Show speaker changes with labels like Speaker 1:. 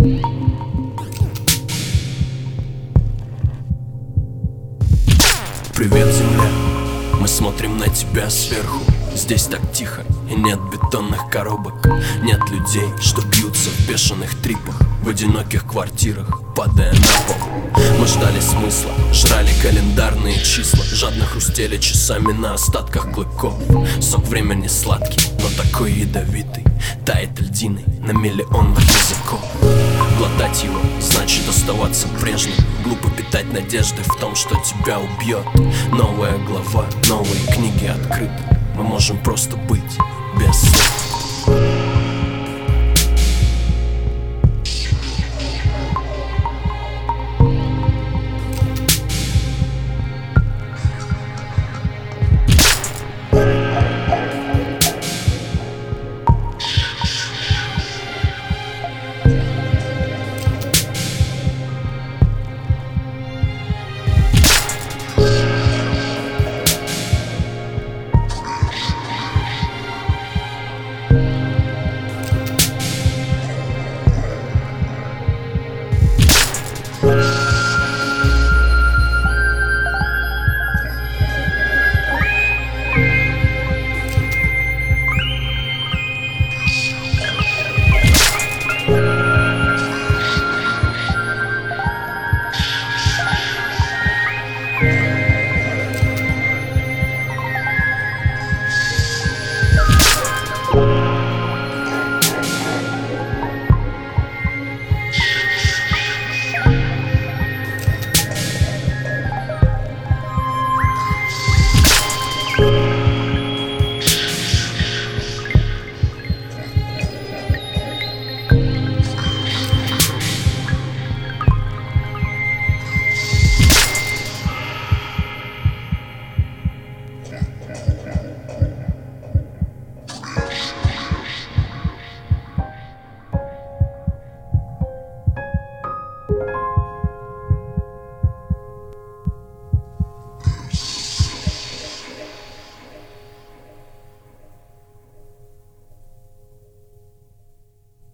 Speaker 1: Привет, земля, мы смотрим на тебя сверху. Здесь так тихо и нет бетонных коробок. Нет людей, что бьются в бешеных трипах, в одиноких квартирах, падая на пол. Мы ждали смысла, жрали календарные числа, жадно хрустели часами на остатках клыков. Сок времени сладкий, но такой ядовитый, тает льдиной на миллионных языков. Глотать его значит оставаться прежним. Глупо питать надежды в том, что тебя убьет. Новая глава, новые книги открыты. Мы можем просто быть без